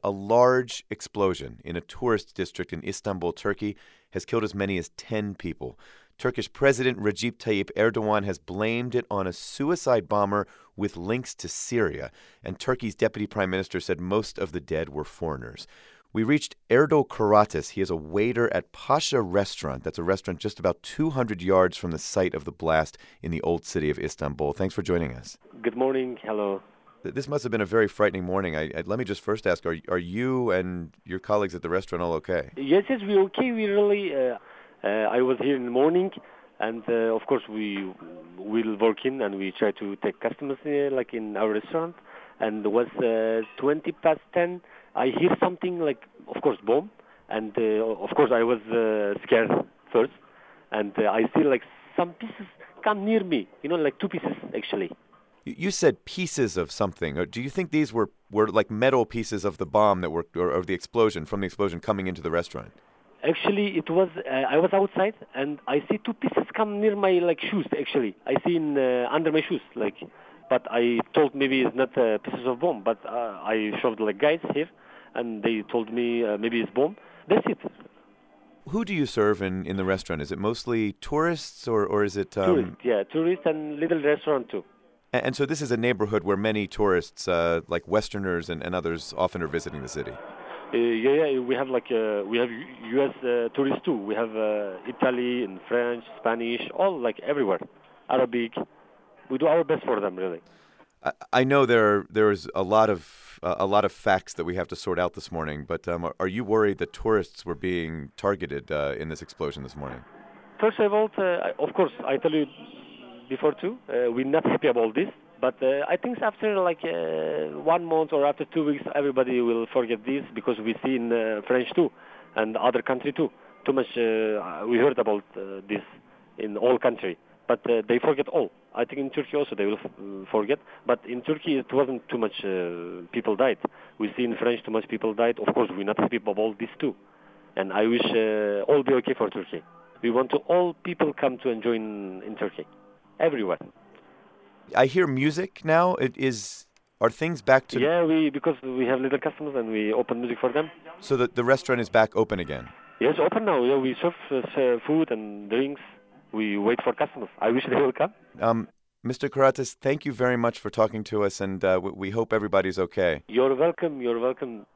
a large explosion in a tourist district in Istanbul, Turkey, has killed as many as 10 people. Turkish President Recep Tayyip Erdogan has blamed it on a suicide bomber with links to Syria, and Turkey's deputy prime minister said most of the dead were foreigners. We reached Erdal Karatis. He is a waiter at Pasha Restaurant. That's a restaurant just about 200 yards from the site of the blast in the old city of Istanbul. Thanks for joining us. Good morning. Hello. This must have been a very frightening morning. Let me just first ask, are you and your colleagues at the restaurant all okay? Yes, we're okay. We really. I was here in the morning, and of course we will work in and we try to take customers like in our restaurant. And it was 20 past 10. I hear something like, of course, bomb, and of course I was scared first, and I see like some pieces come near me, like two pieces actually. You said pieces of something. Do you think these were like metal pieces of the bomb that were, or of the explosion, from the explosion coming into the restaurant? Actually, it was. I was outside, and I see two pieces come near my shoes. Actually, I see under my shoes, But I told maybe it's not pieces of bomb. But I showed guys here, and they told me maybe it's bomb. That's it. Who do you serve in the restaurant? Is it mostly tourists or is it... Tourists, yeah, tourists and little restaurant too. And so this is a neighborhood where many tourists, like Westerners and others, often are visiting the city. Yeah, we have we have U.S. tourists too. We have Italy and French, Spanish, all everywhere, Arabic. We do our best for them, really. I know there is a lot of facts that we have to sort out this morning, but are you worried that tourists were being targeted in this explosion this morning? First of all, of course, I tell you before too, we're not happy about this. But I think after 1 month or after 2 weeks, everybody will forget this because we see in French too and other country too. Too much we heard about this in all country, but they forget all. I think in Turkey also they will forget. But in Turkey it wasn't too much people died. We see in French too much people died. Of course we're not happy about all this too, and I wish all be okay for Turkey. We want to all people come to enjoy in Turkey, everywhere. I hear music now. Are things back to... Yeah, because we have little customers and we open music for them. So the restaurant is back open again? Yes, open now. Yeah, we serve food and drinks. We wait for customers. I wish they will come. Mr. Karatis, thank you very much for talking to us, and we hope everybody's okay. You're welcome. You're welcome.